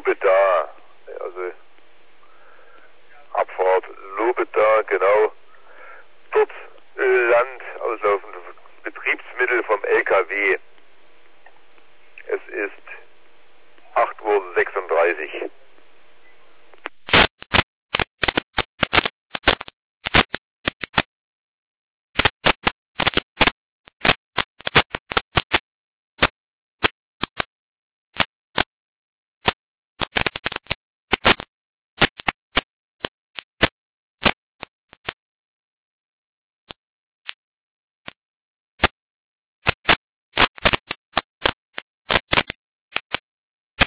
Lobeda, also Abfahrt Lobeda, genau. Dort Land auslaufende Betriebsmittel vom LKW. Es ist 8:36 Uhr.